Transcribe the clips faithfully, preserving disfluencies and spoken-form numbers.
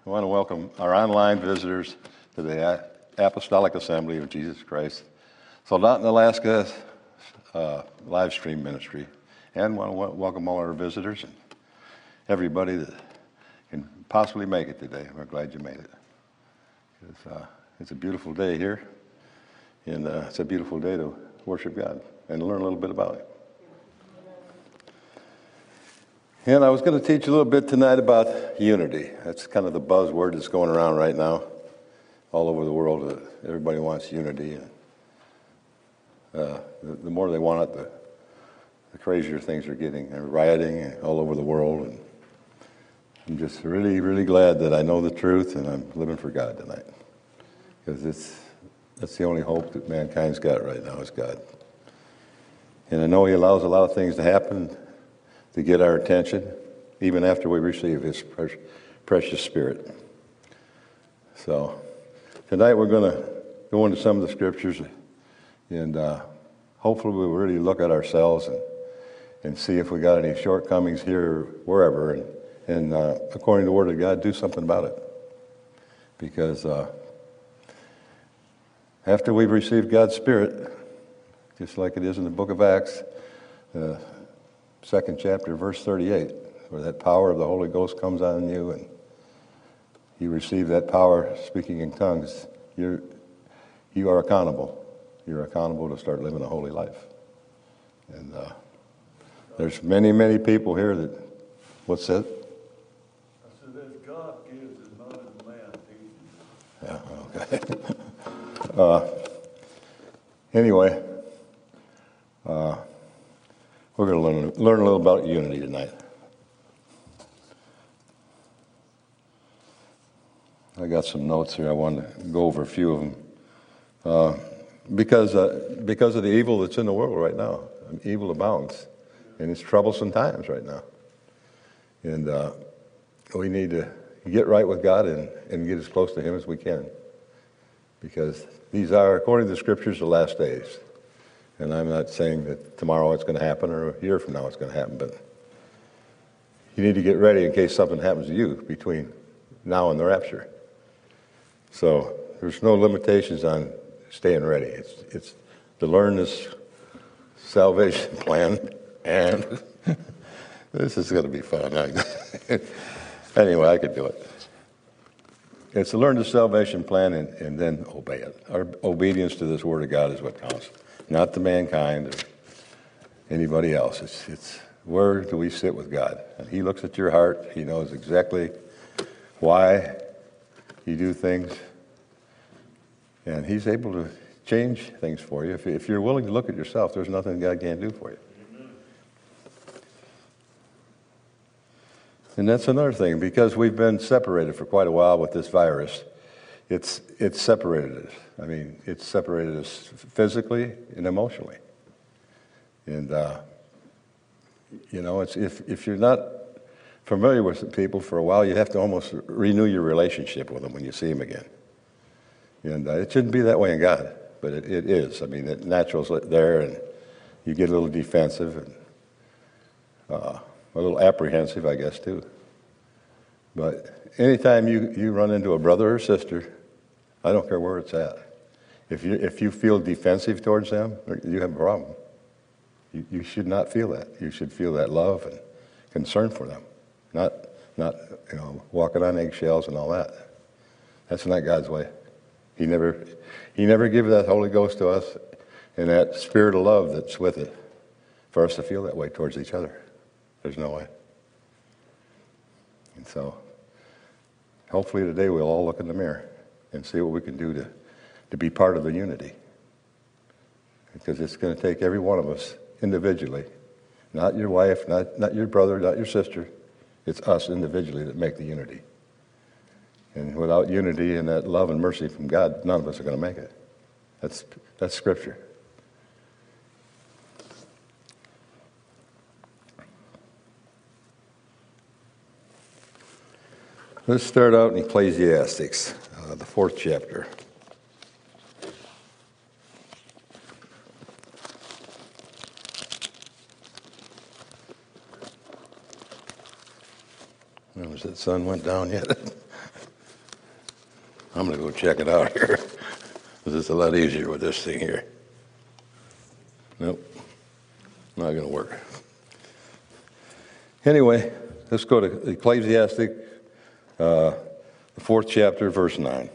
I want to welcome our online visitors to the Apostolic Assembly of Jesus Christ, Soldotna, Alaska uh, live stream ministry. And want to welcome all our visitors and everybody that can possibly make it today. We're glad you made it. It's, uh, it's a beautiful day here, and uh, it's a beautiful day to worship God and learn a little bit about it. And I was going to teach a little bit tonight about unity. That's kind of the buzzword that's going around right now all over the world. Uh, everybody wants unity. And, uh, the, the more they want it, the, the crazier things are getting. They're rioting all over the world. And I'm just really, really glad that I know the truth and I'm living for God tonight. Because it's that's the only hope that mankind's got right now is God. And I know He allows a lot of things to happen to get our attention, even after we receive His precious Spirit. So tonight we're going to go into some of the scriptures, and uh, hopefully we'll really look at ourselves and, and see if we got any shortcomings here or wherever, and, and uh, according to the Word of God, do something about it. Because uh, after we've received God's Spirit, just like it is in the book of Acts, uh, second chapter, verse thirty-eight, where that power of the Holy Ghost comes on you and you receive that power speaking in tongues, you're, you are accountable. You're accountable to start living a holy life. And uh, there's many, many people here that, what's that? I said, as God gives, is not as man teaches. Yeah, okay. uh, anyway, uh, we're going to learn, learn a little about unity tonight. I got some notes here. I wanted to go over a few of them. Uh, because, uh, because of the evil that's in the world right now. Evil abounds. And it's troublesome times right now. And uh, we need to get right with God and, and get as close to Him as we can. Because these are, according to the Scriptures, the last days. And I'm not saying that tomorrow it's going to happen or a year from now it's going to happen, but you need to get ready in case something happens to you between now and the rapture. So there's no limitations on staying ready. It's it's to learn this salvation plan, and this is going to be fun. Anyway, I could do it. It's to learn the salvation plan and, and then obey it. Our obedience to this Word of God is what counts. Not to mankind or anybody else. It's, it's where do we sit with God? And He looks at your heart. He knows exactly why you do things. And He's able to change things for you. If, if you're willing to look at yourself, there's nothing God can't do for you. Amen. And that's another thing. Because we've been separated for quite a while with this virus, It's it's separated us. I mean, it's separated us physically and emotionally. And, uh, you know, it's if, if you're not familiar with people for a while, you have to almost renew your relationship with them when you see them again. And uh, it shouldn't be that way in God, but it, it is. I mean, it natural's there, and you get a little defensive and uh, a little apprehensive, I guess, too. But anytime you, you run into a brother or sister, I don't care where it's at. If you if you feel defensive towards them, you have a problem. You, you should not feel that. You should feel that love and concern for them, not not you know walking on eggshells and all that. That's not God's way. He never He never gave that Holy Ghost to us and that spirit of love that's with it for us to feel that way towards each other. There's no way. And so, hopefully today we'll all look in the mirror and see what we can do to, to be part of the unity. Because it's going to take every one of us individually. Not your wife, not, not your brother, not your sister. It's us individually that make the unity. And without unity and that love and mercy from God, none of us are going to make it. That's, that's Scripture. Let's start out in Ecclesiastes, uh, the fourth chapter. Notice that sun went down yet. I'm going to go check it out here. This is a lot easier with this thing here. Nope, not going to work. Anyway, let's go to Ecclesiastic, uh, the fourth chapter, verse nine.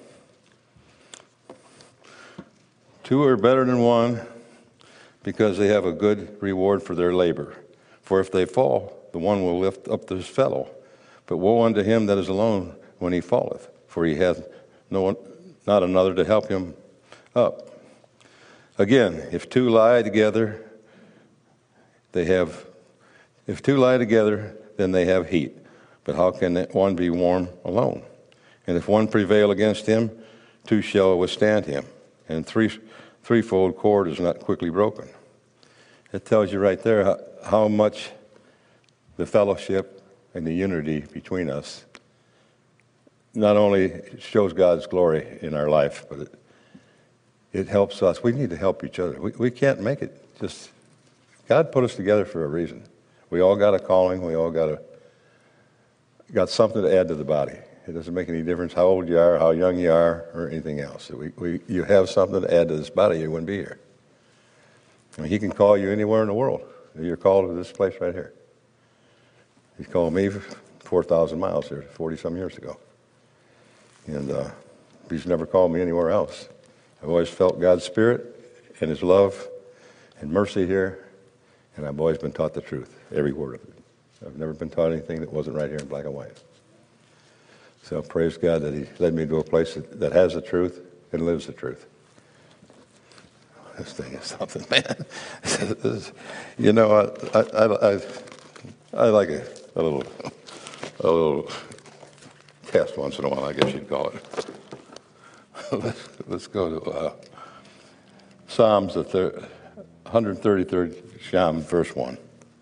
Two are better than one because they have a good reward for their labor. For if they fall, the one will lift up his fellow. But woe unto him that is alone when he falleth, for he hath no one, not another to help him up. Again, if two lie together, they have, if two lie together, then they have heat. But how can one be warm alone? And if one prevail against him, two shall withstand him. And three, threefold cord is not quickly broken. It tells you right there how, how much the fellowship and the unity between us not only shows God's glory in our life, but it, it helps us. We need to help each other. We, we can't make it. Just God put us together for a reason. We all got a calling. We all got a got something to add to the body. It doesn't make any difference how old you are, how young you are, or anything else. We, we, you have something to add to this body, you wouldn't be here. I mean, he can call you anywhere in the world. You're called to this place right here. He called me four thousand miles here forty-some years ago. And uh, he's never called me anywhere else. I've always felt God's Spirit and His love and mercy here, and I've always been taught the truth, every word of it. I've never been taught anything that wasn't right here in black and white. So praise God that He led me to a place that, that has the truth and lives the truth. This thing is something, man. Is, you know, I I, I, I like a, a little a little test once in a while, I guess you'd call it. let's, let's go to uh, Psalms, the thir- one hundred thirty-third Psalm, verse one.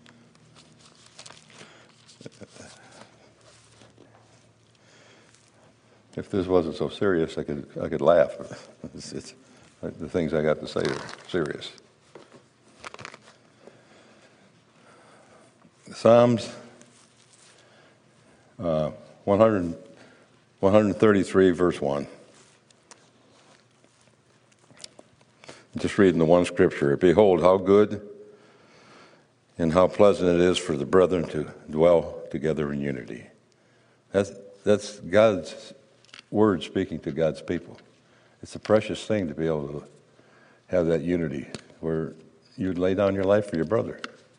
If this wasn't so serious, I could I could laugh. It's, it's, the things I got to say are serious. Psalms uh, one hundred, one thirty-three, verse one. Just reading the one scripture. Behold, how good and how pleasant it is for the brethren to dwell together in unity. That's, that's God's word speaking to God's people. It's a precious thing to be able to have that unity where you'd lay down your life for your brother.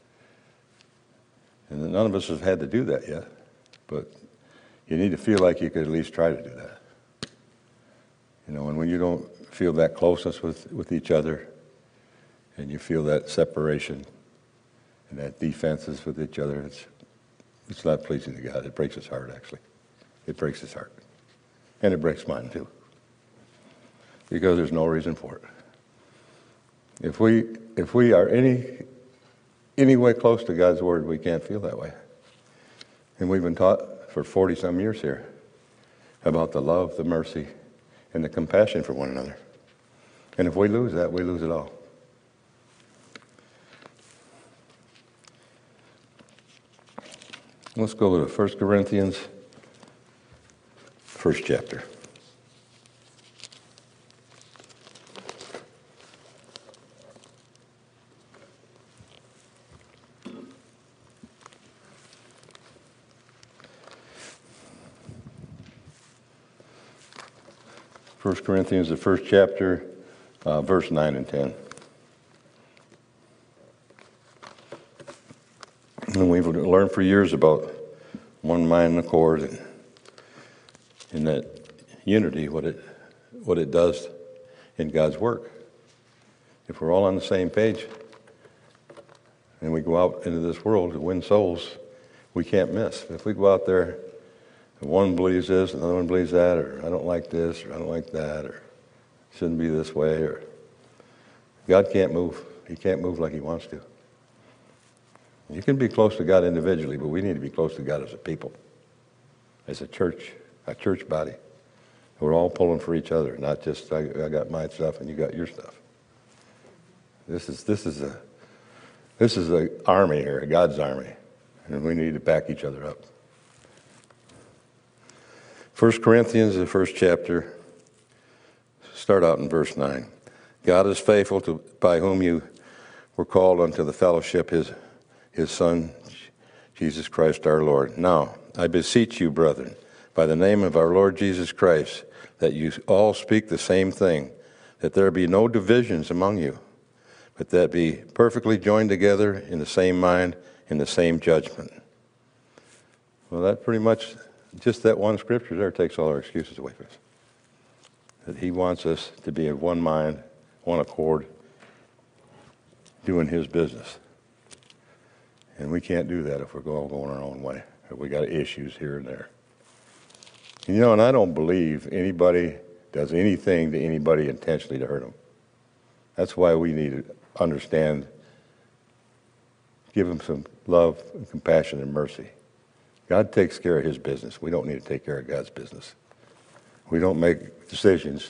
And none of us have had to do that yet, but you need to feel like you could at least try to do that. You know, and when you don't feel that closeness with, with each other, and you feel that separation and that defenses with each other, it's it's not pleasing to God. It breaks His heart, actually. It breaks His heart. And it breaks mine, too. Because there's no reason for it. If we if we are any any way close to God's Word, we can't feel that way. And we've been taught for forty-some years here about the love, the mercy, and the compassion for one another. And if we lose that, we lose it all. Let's go to First Corinthians, first chapter. First Corinthians, the first chapter, uh, verse nine and ten. And we've learned for years about one mind and accord, and in that unity, what it what it does in God's work. If we're all on the same page, and we go out into this world to win souls, we can't miss. If we go out there, and one believes this, another one believes that, or I don't like this, or I don't like that, or it shouldn't be this way, or God can't move. He can't move like He wants to. You can be close to God individually, but we need to be close to God as a people, as a church, a church body. We're all pulling for each other, not just I, I got my stuff and you got your stuff. This is this is a this is an army here, a God's army, and we need to back each other up. First Corinthians, the first chapter, start out in verse nine. God is faithful, to by whom you were called unto the fellowship, his, his Son, Jesus Christ our Lord. Now, I beseech you, brethren, by the name of our Lord Jesus Christ, that you all speak the same thing, that there be no divisions among you, but that be perfectly joined together in the same mind, in the same judgment. Well, that pretty much, just that one scripture there takes all our excuses away from us. That he wants us to be of one mind, one accord, doing his business. And we can't do that if we're all going our own way, if we got issues here and there. And, you know, and I don't believe anybody does anything to anybody intentionally to hurt them. That's why we need to understand, give them some love and compassion and mercy. God takes care of his business. We don't need to take care of God's business. We don't make decisions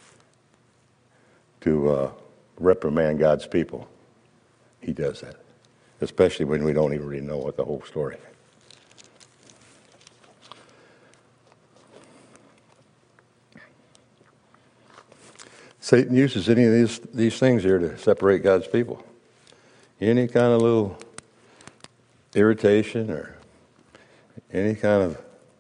to uh, reprimand God's people. He does that, especially when we don't even really know what the whole story is. Satan uses any of these, these things here to separate God's people. Any kind of little irritation or any kind of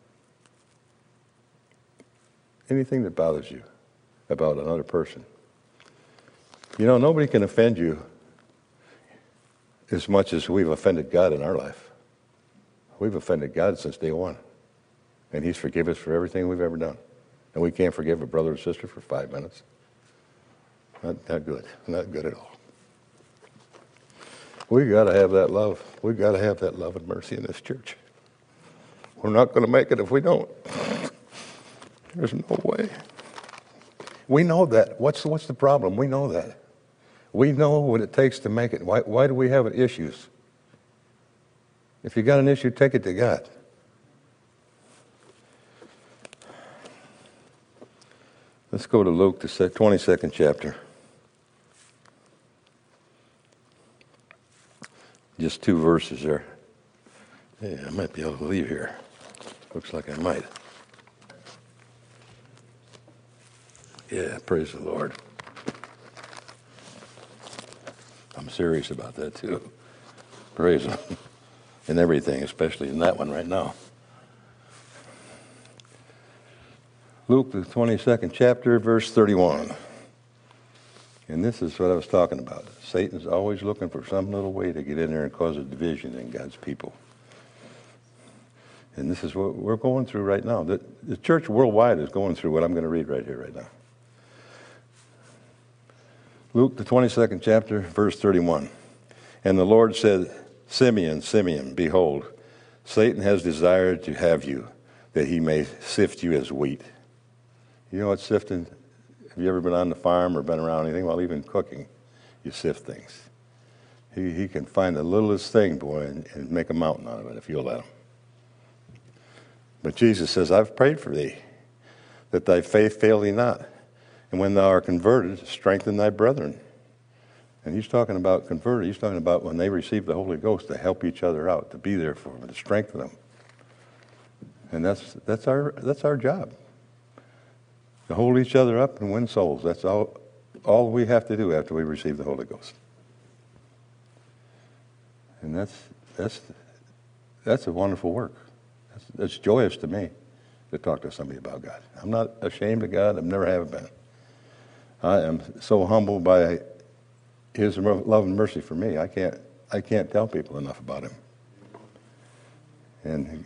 anything that bothers you about another person. You know, nobody can offend you as much as we've offended God in our life. We've offended God since day one. And he's forgiven us for everything we've ever done. And we can't forgive a brother or sister for five minutes. Not, not good. Not good at all. We've got to have that love. We've got to have that love and mercy in this church. We're not going to make it if we don't. There's no way. We know that. What's, what's the problem? We know that. We know what it takes to make it. Why, why do we have issues? If you got an issue, take it to God. Let's go to Luke, the twenty-second chapter. Just two verses there. Yeah, I might be able to leave here. Looks like I might. Yeah, praise the Lord. I'm serious about that too. Praise him. In everything, especially in that one right now. Luke, the twenty-second chapter, verse thirty-one. And this is what I was talking about. Satan's always looking for some little way to get in there and cause a division in God's people. And this is what we're going through right now. The, the church worldwide is going through what I'm going to read right here, right now. Luke, the twenty-second chapter, verse thirty-one. And the Lord said, Simeon, Simeon, behold, Satan has desired to have you, that he may sift you as wheat. You know what sifting? Have you ever been on the farm or been around anything? Well, even cooking, you sift things. He, he can find the littlest thing, boy, and, and make a mountain out of it if you'll let him. But Jesus says, I've prayed for thee, that thy faith fail thee not. And when thou art converted, strengthen thy brethren. And he's talking about converted. He's talking about when they receive the Holy Ghost, to help each other out, to be there for them, to strengthen them. And that's that's our that's our job. To hold each other up and win souls. That's all all we have to do after we receive the Holy Ghost. And that's that's that's a wonderful work. That's, that's joyous to me to talk to somebody about God. I'm not ashamed of God. I've never have been. I am so humbled by his love and mercy for me. I can't I can't tell people enough about him. And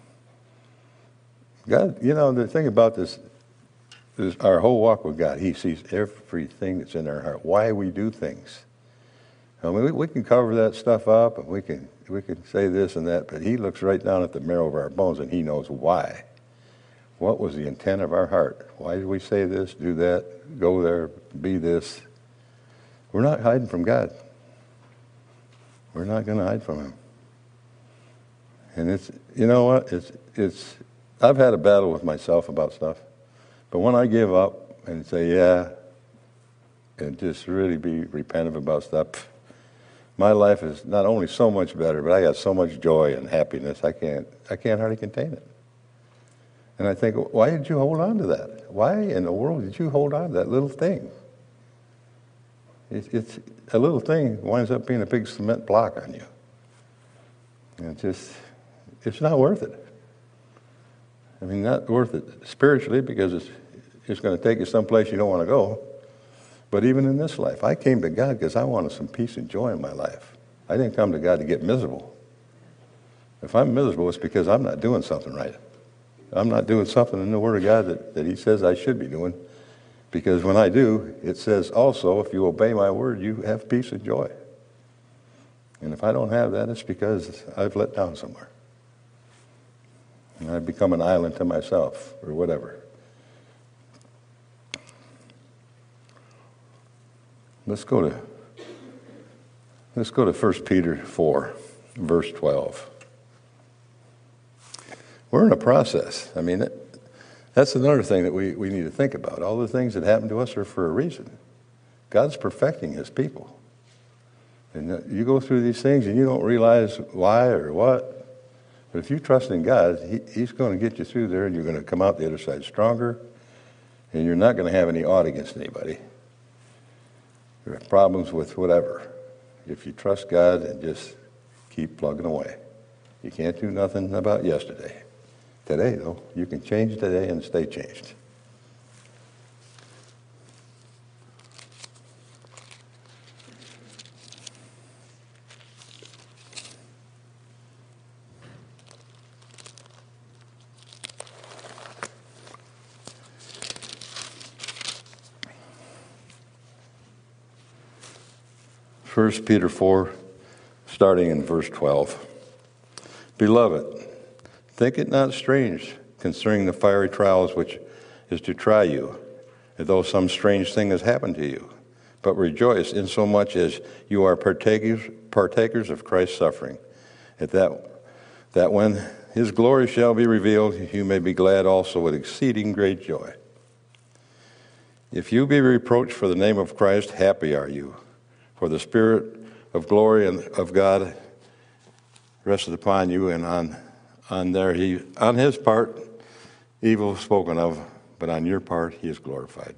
God, you know, the thing about this is our whole walk with God. He sees everything that's in our heart, why we do things. I mean, we, we can cover that stuff up, and we can we can say this and that, but he looks right down at the marrow of our bones, and he knows why. What was the intent of our heart? Why did we say this, do that, go there, be this? We're not hiding from God. We're not going to hide from him. And it's, you know what, it's, it's, I've had a battle with myself about stuff. But when I give up and say, yeah, and just really be repentant about stuff, my life is not only so much better, but I got so much joy and happiness, I can't, I can't hardly contain it. And I think, why did you hold on to that? Why in the world did you hold on to that little thing? It's, it's a little thing winds up being a big cement block on you. And it's just, it's not worth it. I mean, not worth it spiritually because it's, it's going to take you someplace you don't want to go. But even in this life, I came to God because I wanted some peace and joy in my life. I didn't come to God to get miserable. If I'm miserable, it's because I'm not doing something right. I'm not doing something in the Word of God that, that He says I should be doing. Because when I do, it says also, if you obey my word, you have peace and joy. And if I don't have that, it's because I've let down somewhere. And I've become an island to myself, or whatever. Let's go to let's go to First Peter four, verse twelve. We're in a process. I mean, that's another thing that we, we need to think about. All the things that happen to us are for a reason. God's perfecting His people. And you go through these things and you don't realize why or what. But if you trust in God, he, He's going to get you through there and you're going to come out the other side stronger. And you're not going to have any ought against anybody. There are problems with whatever. If you trust God and just keep plugging away. You can't do nothing about yesterday. Today, though, you can change today and stay changed. First Peter four, starting in verse twelve. Beloved, think it not strange concerning the fiery trials which is to try you, as though some strange thing has happened to you. But rejoice insomuch as you are partakers, partakers of Christ's suffering, at that, that when His glory shall be revealed, you may be glad also with exceeding great joy. If you be reproached for the name of Christ, happy are you, for the Spirit of glory and of God rested upon you, and on on there he on His part evil spoken of, but on your part He is glorified.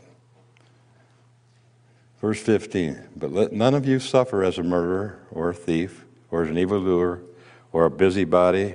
Verse fifteen, but let none of you suffer as a murderer or a thief or as an evildoer or a busybody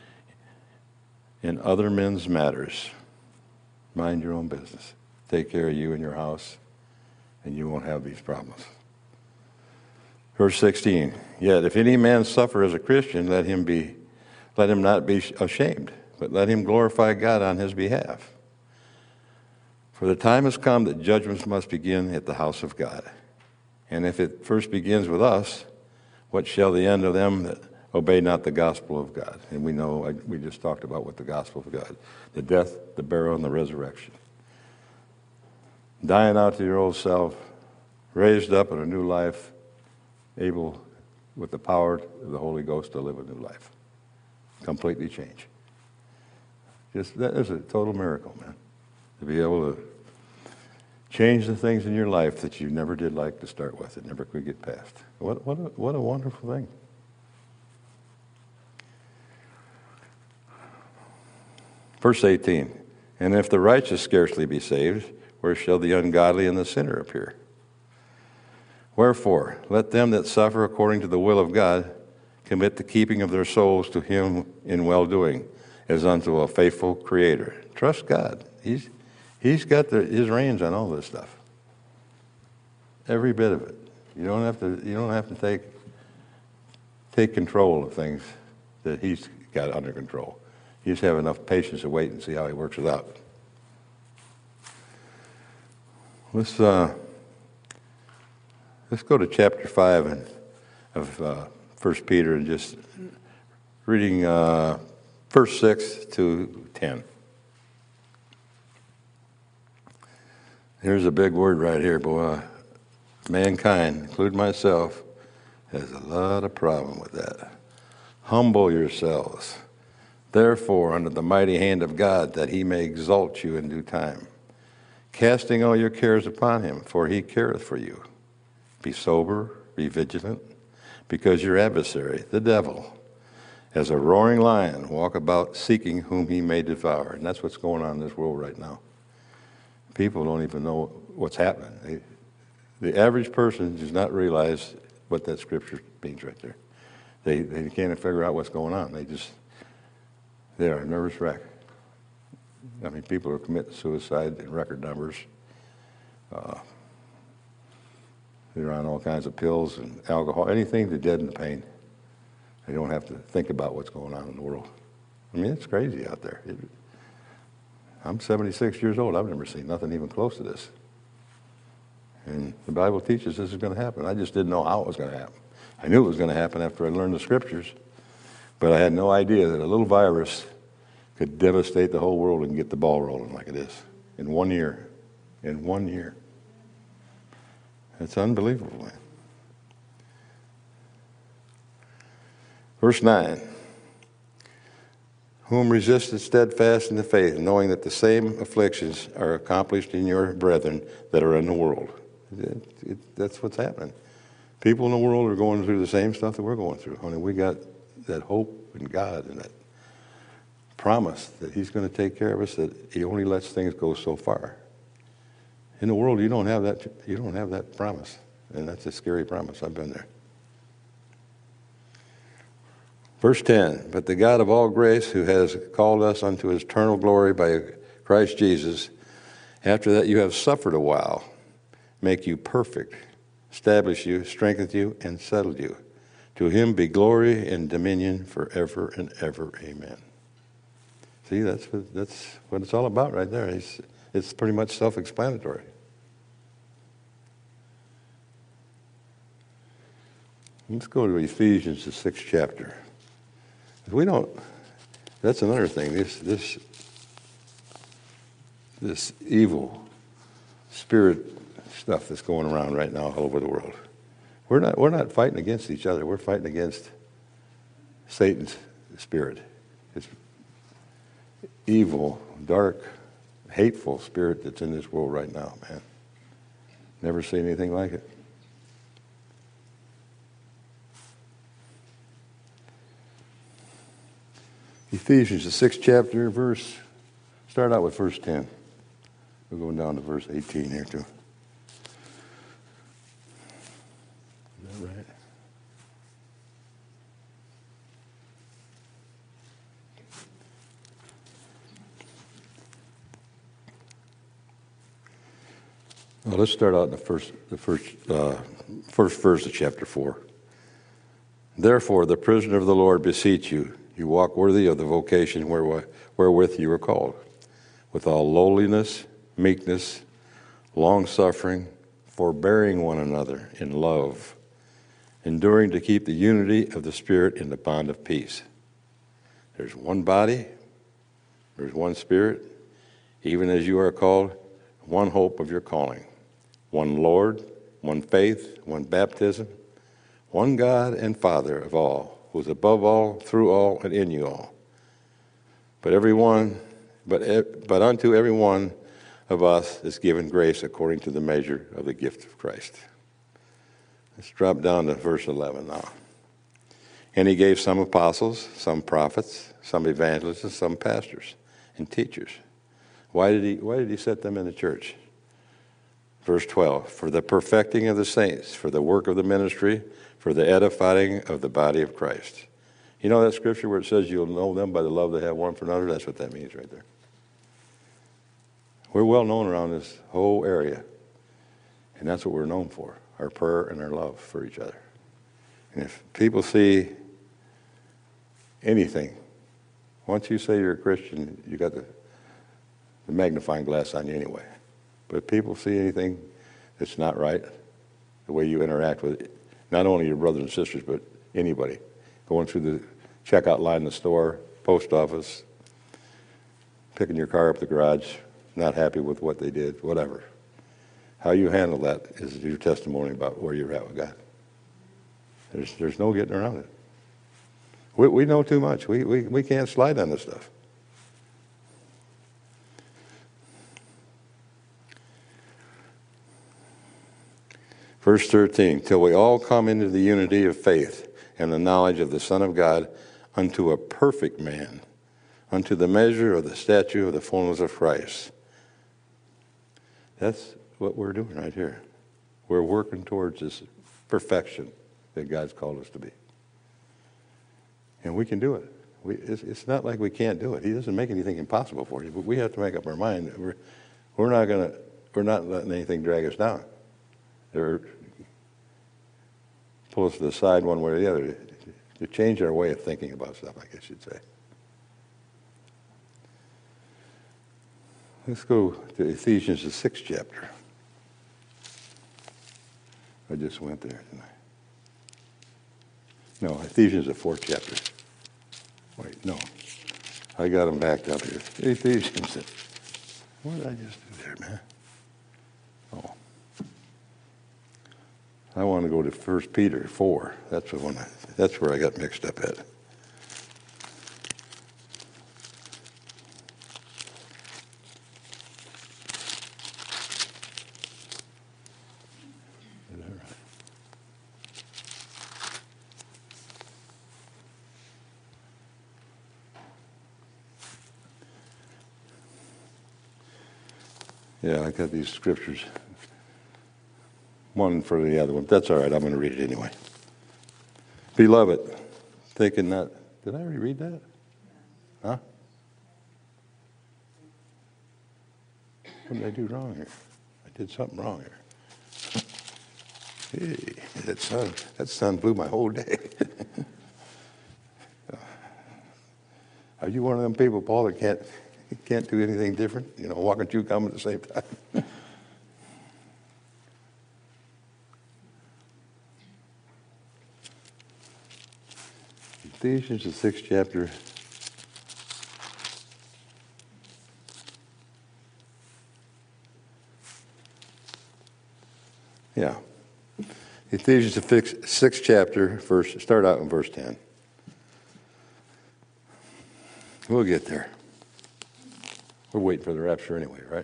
in other men's matters. Mind your own business. Take care of you and your house, and you won't have these problems. Verse sixteen, yet if any man suffer as a Christian, let him be, let him not be ashamed, but let him glorify God on his behalf. For the time has come that judgments must begin at the house of God. And if it first begins with us, what shall the end of them that obey not the gospel of God? And we know, we just talked about what the gospel of God, the death, the burial, and the resurrection. Dying out to your old self, raised up in a new life, able, with the power of the Holy Ghost, to live a new life. Completely change. Just, that is a total miracle, man. To be able to change the things in your life that you never did like to start with, that never could get past. What, what, a, what a wonderful thing. Verse eighteen, and if the righteous scarcely be saved, where shall the ungodly and the sinner appear? Wherefore, let them that suffer according to the will of God commit the keeping of their souls to Him in well-doing, as unto a faithful Creator. Trust God. He's He's got the, His reins on all this stuff. Every bit of it. You don't have to. You don't have to take take control of things that He's got under control. You just have enough patience to wait and see how He works it out. Let's. Uh, Let's go to chapter five and, of uh, First Peter and just reading uh, verse six to ten. Here's a big word right here, boy. Mankind, including myself, has a lot of problem with that. Humble yourselves, therefore, under the mighty hand of God, that He may exalt you in due time, casting all your cares upon Him, for He careth for you. Be sober, be vigilant, because your adversary, the devil, as a roaring lion, walk about seeking whom he may devour. And that's what's going on in this world right now. People don't even know what's happening. They, the average person does not realize what that scripture means right there. They, they can't figure out what's going on. They just, they're a nervous wreck. I mean, people are committing suicide in record numbers. Uh, they're on all kinds of pills and alcohol, anything to deaden the pain. They don't have to think about what's going on in the world. I mean, it's crazy out there. It, I'm seventy-six years old. I've never seen nothing even close to this. And the Bible teaches this is going to happen. I just didn't know how it was going to happen. I knew it was going to happen after I learned the scriptures, but I had no idea that a little virus could devastate the whole world and get the ball rolling like it is in one year. In one year. It's unbelievable, man. Verse nine. Whom resisted steadfast in the faith, knowing that the same afflictions are accomplished in your brethren that are in the world. It, it, that's what's happening. People in the world are going through the same stuff that we're going through. I mean, we got that hope in God and that promise that he's going to take care of us, that he only lets things go so far. In the world, you don't have that, you don't have that promise. And that's a scary promise. I've been there. Verse ten, but the God of all grace, who has called us unto his eternal glory by Christ Jesus, after that you have suffered a while, make you perfect, establish you, strengthen you, and settle you. To him be glory and dominion forever and ever. Amen. See, that's what, that's what it's all about right there. It's, it's pretty much self-explanatory. Let's go to Ephesians, the sixth chapter. We don't, that's another thing, this this this evil spirit stuff that's going around right now all over the world. We're not we're not fighting against each other. We're fighting against Satan's spirit. It's evil, dark, hateful spirit that's in this world right now, man. Never seen anything like it. Ephesians, the sixth chapter, verse, start out with verse ten. We're going down to verse eighteen here, too. Is that right? Well, let's start out in the first, the first, uh, first verse of chapter four. Therefore, the prisoner of the Lord beseech you, you walk worthy of the vocation wherewith you are called, with all lowliness, meekness, long-suffering, forbearing one another in love, enduring to keep the unity of the Spirit in the bond of peace. There's one body, there's one Spirit, even as you are called, one hope of your calling, one Lord, one faith, one baptism, one God and Father of all, who is above all, through all, and in you all. But everyone, but but unto every one of us is given grace according to the measure of the gift of Christ. Let's drop down to verse eleven now. And he gave some apostles, some prophets, some evangelists, and some pastors and teachers. Why did he why did he set them in the church? Verse twelve, for the perfecting of the saints, for the work of the ministry, for the edifying of the body of Christ. You know that scripture where it says you'll know them by the love they have one for another? That's what that means right there. We're well known around this whole area. And that's what we're known for, our prayer and our love for each other. And if people see anything, once you say you're a Christian, you got the, the magnifying glass on you anyway. But if people see anything that's not right, the way you interact with not only your brothers and sisters, but anybody, going through the checkout line in the store, post office, picking your car up the garage, not happy with what they did, whatever. How you handle that is your testimony about where you're at with God. There's there's no getting around it. We we know too much. We we we can't slide on this stuff. Verse thirteen, till we all come into the unity of faith and the knowledge of the Son of God, unto a perfect man, unto the measure of the stature of the fullness of Christ. That's what we're doing right here. We're working towards this perfection that God's called us to be. And we can do it. We, it's, it's not like we can't do it. He doesn't make anything impossible for you, but we have to make up our mind that we're, we're not going to, we're not letting anything drag us down or pull us to the side one way or the other to, to change our way of thinking about stuff, I guess you'd say. Let's go to Ephesians, the sixth chapter. I just went there, didn't I? No, Ephesians, the fourth chapter. Wait, no. I got them backed up here. Ephesians. What did I just do there, man? Oh. I want to go to First Peter four. That's the one. I, that's where I got mixed up at. Yeah, I got these scriptures, one for the other one. That's all right. I'm going to read it anyway. Beloved, thinking not. Did I already read that? Huh? What did I do wrong here? I did something wrong here. Hey, that sun, that sun blew my whole day. Are you one of them people, Paul, that can't can't do anything different? You know, why can't you come at the same time? Ephesians, the sixth chapter. Yeah. Ephesians, the sixth chapter, verse, start out in verse ten. We'll get there. We're waiting for the rapture anyway, right?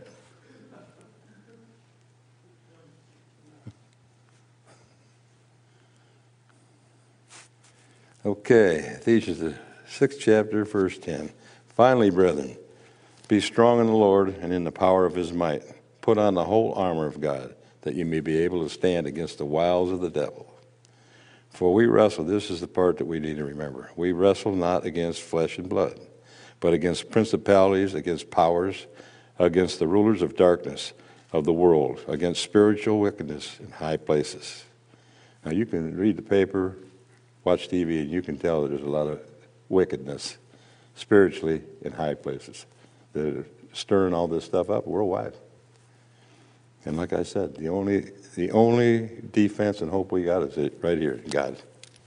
Okay, Ephesians, the sixth chapter, verse ten. Finally, brethren, be strong in the Lord and in the power of his might. Put on the whole armor of God, that you may be able to stand against the wiles of the devil. For we wrestle, this is the part that we need to remember. We wrestle not against flesh and blood, but against principalities, against powers, against the rulers of darkness of the world, against spiritual wickedness in high places. Now you can read the paper, watch T V, and you can tell that there's a lot of wickedness spiritually in high places that are stirring all this stuff up worldwide. And like I said, the only the only defense and hope we got is it right here, God.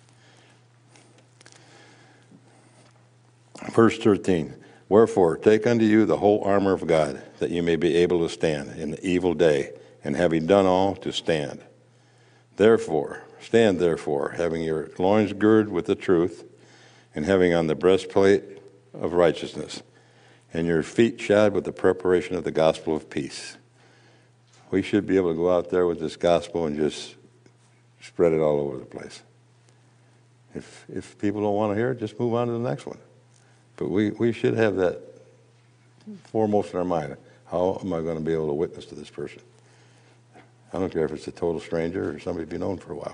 Verse thirteen, wherefore take unto you the whole armor of God, that you may be able to stand in the evil day, and having done all, to stand. Therefore, stand therefore, having your loins girded with the truth, and having on the breastplate of righteousness, and your feet shod with the preparation of the gospel of peace. We should be able to go out there with this gospel and just spread it all over the place. If if people don't want to hear it, just move on to the next one. But we, we should have that foremost in our mind. How am I going to be able to witness to this person? I don't care if it's a total stranger or somebody you've known for a while.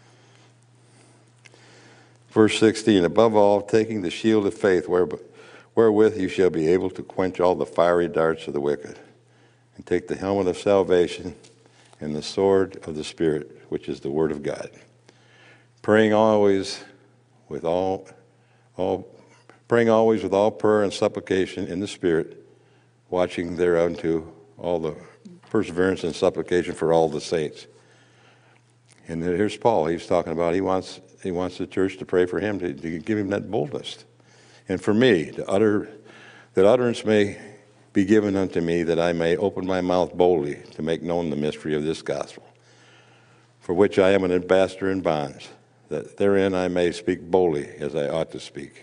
Verse sixteen, above all, taking the shield of faith, wherewith you shall be able to quench all the fiery darts of the wicked, and take the helmet of salvation and the sword of the Spirit, which is the word of God. Praying always with all, all praying always with all prayer and supplication in the Spirit, watching thereunto all the perseverance and supplication for all the saints. And here's Paul. He's talking about he wants he wants the church to pray for him, to, to give him that boldness. And for me, to utter, that utterance may be given unto me, that I may open my mouth boldly to make known the mystery of this gospel, for which I am an ambassador in bonds, that therein I may speak boldly as I ought to speak.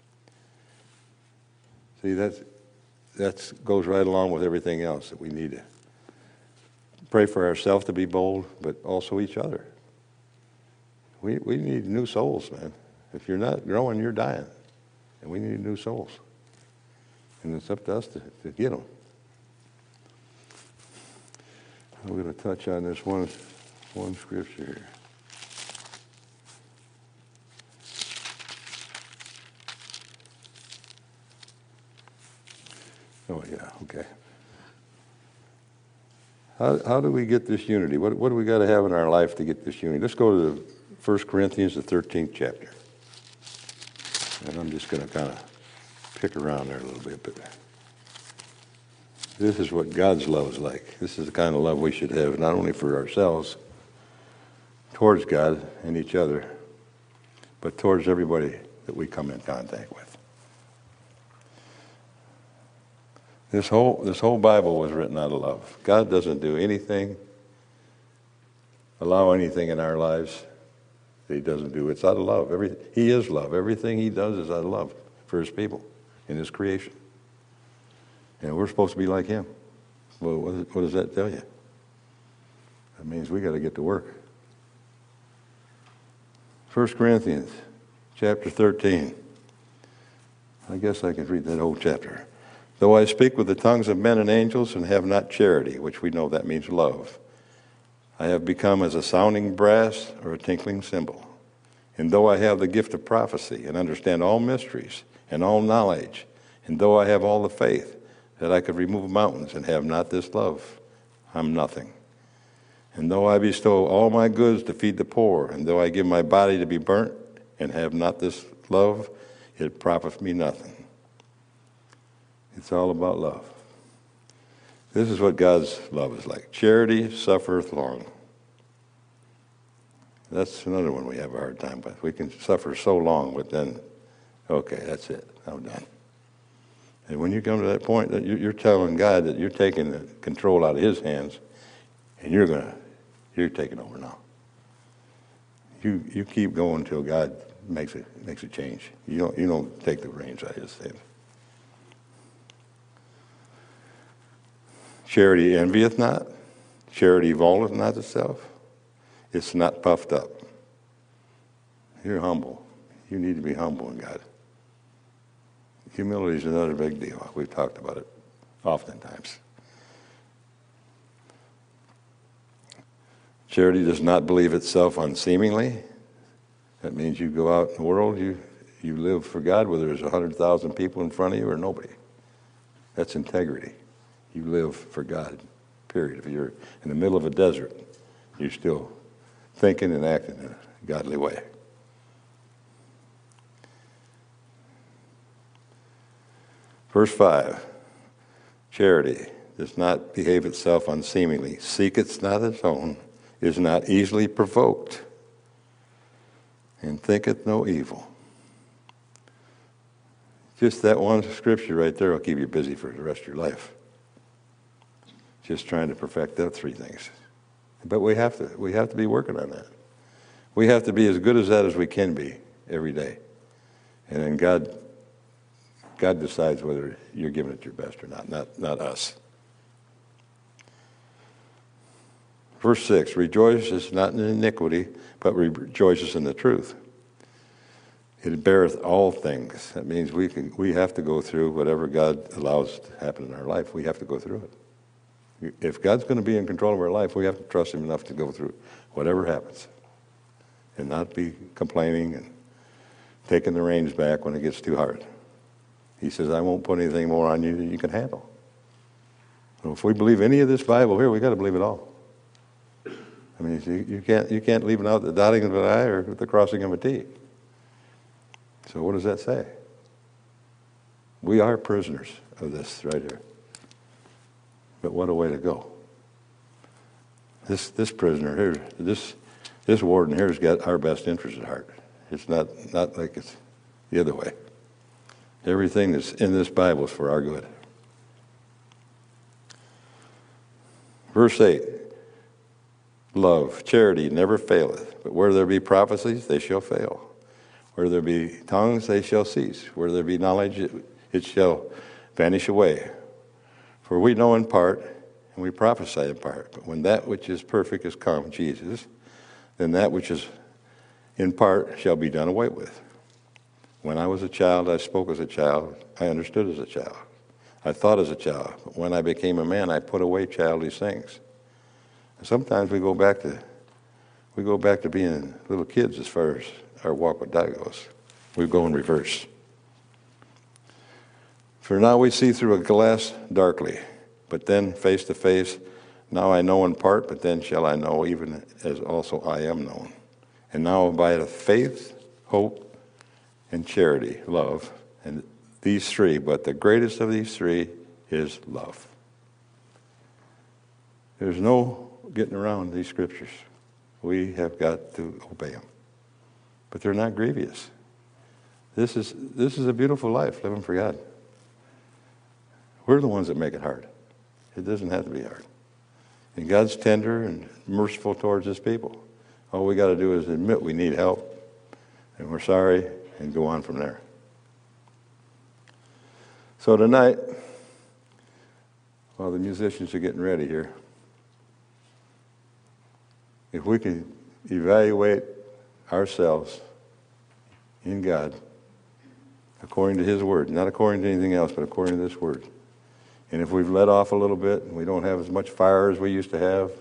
See, that's, that goes right along with everything else that we need to pray for ourselves to be bold, but also each other. We we need new souls, man. If you're not growing, you're dying. And we need new souls. And it's up to us to, to get them. I'm going to touch on this one, one scripture here. Oh, yeah, okay. How, how do we get this unity? What, what do we got to have in our life to get this unity? Let's go to First Corinthians, the thirteenth chapter. And I'm just going to kind of pick around there a little bit. But this is what God's love is like. This is the kind of love we should have, not only for ourselves, towards God and each other, but towards everybody that we come in contact with. This whole, this whole Bible was written out of love. God doesn't do anything, allow anything in our lives that he doesn't do. It's out of love. Every, he is love. Everything he does is out of love for his people in his creation. And we're supposed to be like him. Well, what, is, what does that tell you? That means we got to get to work. First Corinthians chapter thirteen. I guess I could read that whole chapter. Though I speak with the tongues of men and angels and have not charity, which we know that means love, I have become as a sounding brass or a tinkling cymbal. And though I have the gift of prophecy and understand all mysteries and all knowledge, and though I have all the faith that I could remove mountains and have not this love, I'm nothing. And though I bestow all my goods to feed the poor, and though I give my body to be burnt and have not this love, it profiteth me nothing. It's all about love. This is what God's love is like. Charity suffereth long. That's another one we have a hard time with. We can suffer so long, but then, okay, that's it. I'm done. And when you come to that point that you're telling God that you're taking the control out of his hands, and you're gonna, you're taking over now. You you keep going until God makes it makes a change. You don't you don't take the reins out of his hands. Charity envieth not. Charity vaunteth not itself. It's not puffed up. You're humble. You need to be humble in God. Humility is another big deal. We've talked about it oftentimes. Charity does not believe itself unseemingly. That means you go out in the world, you, you live for God, whether there's one hundred thousand people in front of you or nobody. That's integrity. You live for God, period. If you're in the middle of a desert, you're still thinking and acting in a godly way. Verse five, charity does not behave itself unseemingly, seeketh not its own, is not easily provoked, and thinketh no evil. Just that one scripture right there will keep you busy for the rest of your life. Just trying to perfect those three things. But we have to we have to be working on that. We have to be as good as that as we can be every day. And then God God decides whether you're giving it your best or not, not, not us. Verse six, rejoices not in iniquity, but rejoices in the truth. It beareth all things. That means we can we have to go through whatever God allows to happen in our life. We have to go through it. If God's going to be in control of our life, we have to trust him enough to go through whatever happens and not be complaining and taking the reins back when it gets too hard. He says, I won't put anything more on you than you can handle. So if we believe any of this Bible here, we got to believe it all. I mean, you, you can't you can't leave out the dotting of an I or the crossing of a T. So what does that say? We are prisoners of this right here. But what a way to go. This this prisoner here, this this warden here has got our best interest at heart. It's not, not like it's the other way. Everything that's in this Bible is for our good. Verse eight, love, charity never faileth, but where there be prophecies, they shall fail. Where there be tongues, they shall cease. Where there be knowledge, it, it shall vanish away. For we know in part, and we prophesy in part. But when that which is perfect is come, Jesus, then that which is in part shall be done away with. When I was a child, I spoke as a child. I understood as a child. I thought as a child. But when I became a man, I put away childish things. And sometimes we go back to we go back to being little kids as far as our walk with God goes. We go in reverse. For now we see through a glass darkly, but then face to face. Now I know in part, but then shall I know, even as also I am known. And now abideth faith, hope, and charity, love, and these three, but the greatest of these three is love. There's no getting around these scriptures. We have got to obey them. But they're not grievous. This is this is a beautiful life, living for God. We're the ones that make it hard. It doesn't have to be hard. And God's tender and merciful towards his people. All we got to do is admit we need help, and we're sorry, and go on from there. So tonight, while the musicians are getting ready here, if we can evaluate ourselves in God according to his word, not according to anything else, but according to this word. And if we've let off a little bit and we don't have as much fire as we used to have,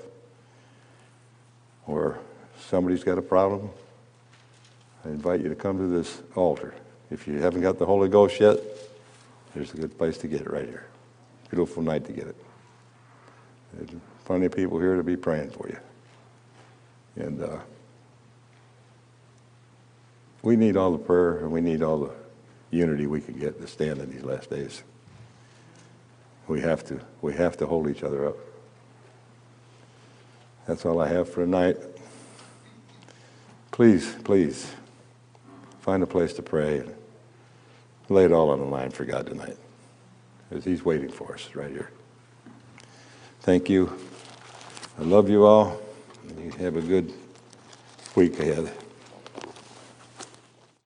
or somebody's got a problem, I invite you to come to this altar. If you haven't got the Holy Ghost yet, there's a good place to get it right here. Beautiful night to get it. There's plenty of people here to be praying for you. And uh, we need all the prayer and we need all the unity we can get to stand in these last days. We have to. We have to hold each other up. That's all I have for tonight. Please, please, find a place to pray and lay it all on the line for God tonight, because he's waiting for us right here. Thank you. I love you all. You have a good week ahead.